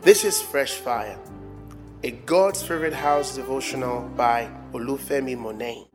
This is Fresh Fire, a God's Favorite House devotional by Olufemi Monet.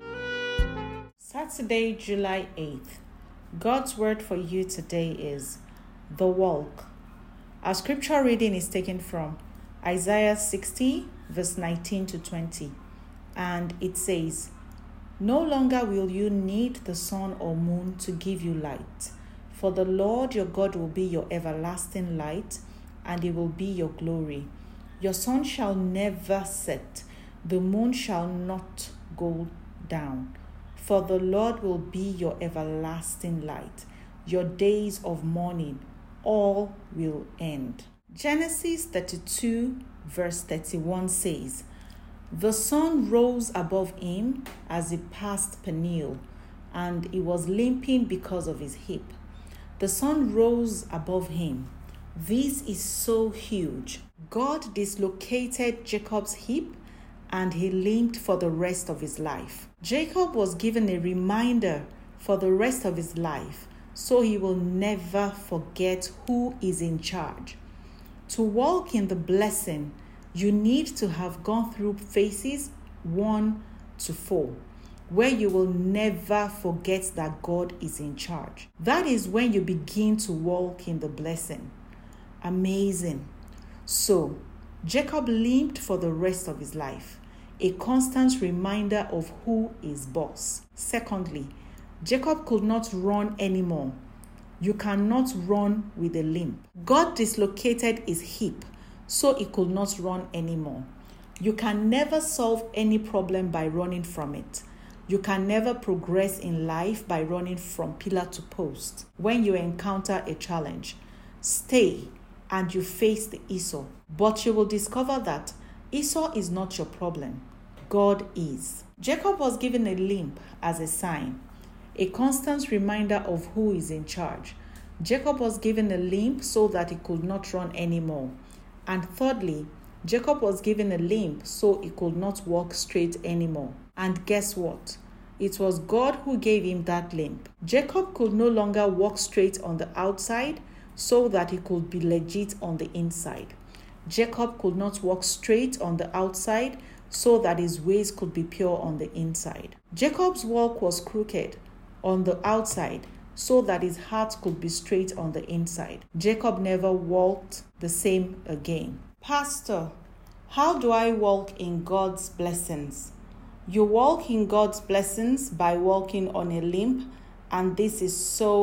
Saturday, July 8th. God's word for you today is the walk. Our scripture reading is taken from Isaiah 60, verse 19 to 20. And it says, "No longer will you need the sun or moon to give you light, for the Lord your God will be your everlasting light, and it will be your glory. Your sun shall never set, the moon shall not go down, for the Lord will be your everlasting light. Your days of mourning all will end." Genesis 32, verse 31 says, "The sun rose above him as he passed Peniel, and he was limping because of his hip." The sun rose above him. This is so huge. God dislocated Jacob's hip and he limped for the rest of his life. Jacob was given a reminder for the rest of his life, so he will never forget who is in charge. To walk in the blessing, you need to have gone through phases 1 to 4, where you will never forget that God is in charge. That is when you begin to walk in the blessing. Amazing. So, Jacob limped for the rest of his life, a constant reminder of who is boss. Secondly, Jacob could not run anymore. You cannot run with a limp. God dislocated his hip, so he could not run anymore. You can never solve any problem by running from it. You can never progress in life by running from pillar to post. When you encounter a challenge, stay and you face the Esau. But you will discover that Esau is not your problem. God is. Jacob was given a limp as a sign, a constant reminder of who is in charge. Jacob was given a limp so that he could not run anymore. And thirdly, Jacob was given a limp so he could not walk straight anymore. And guess what? It was God who gave him that limp. Jacob could no longer walk straight on the outside so that he could be legit on the inside. Jacob could not walk straight on the outside so that his ways could be pure on the inside. Jacob's walk was crooked on the outside so that his heart could be straight on the inside. Jacob never walked the same again. Pastor, how do I walk in God's blessings? You walk in God's blessings by walking on a limp, and this is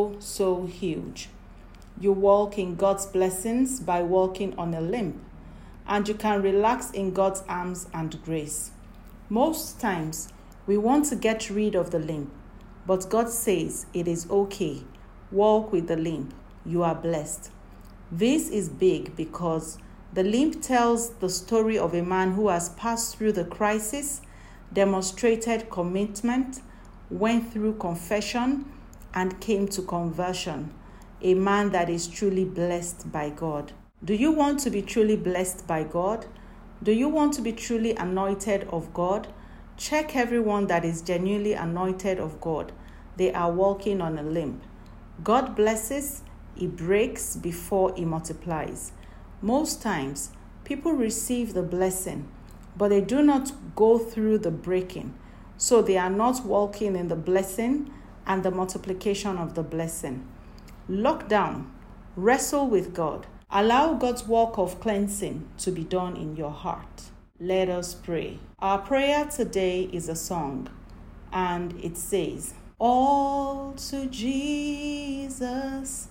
so huge. You walk in God's blessings by walking on a limp, and you can relax in God's arms and grace. Most times, we want to get rid of the limp, but God says it is okay. Walk with the limp. You are blessed. This is big because the limp tells the story of a man who has passed through the crisis, demonstrated commitment, went through confession, and came to conversion. A man that is truly blessed by God. Do you want to be truly blessed by God? Do you want to be truly anointed of God? Check everyone that is genuinely anointed of God. They are walking on a limp. God blesses, He breaks before He multiplies. Most times, people receive the blessing, but they do not go through the breaking. So they are not walking in the blessing and the multiplication of the blessing. Lock down, wrestle with God. Allow God's work of cleansing to be done in your heart. Let us pray. Our prayer today is a song, and it says, "All to Jesus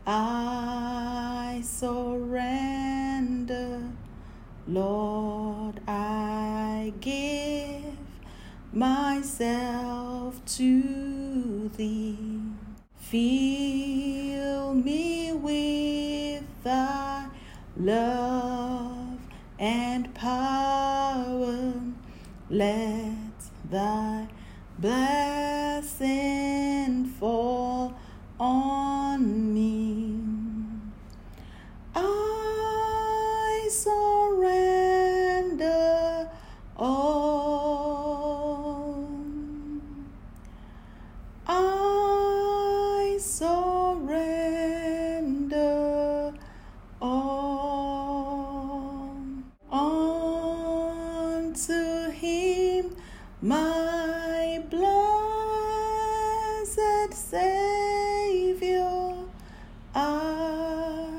I surrender. Lord, I give myself to Thee. Fill me with Thy love and power. Let Thy blessing fall on me. I surrender all. I surrender all. my blessed Savior, I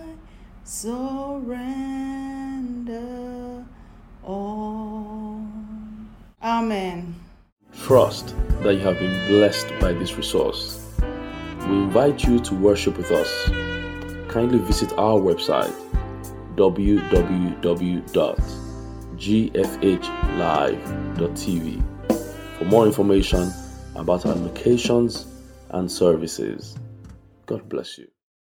surrender all. Amen. Trust that you have been blessed by this resource. We invite you to worship with us. Kindly visit our website www.gfhlive.tv for more information about our locations and services. God bless you.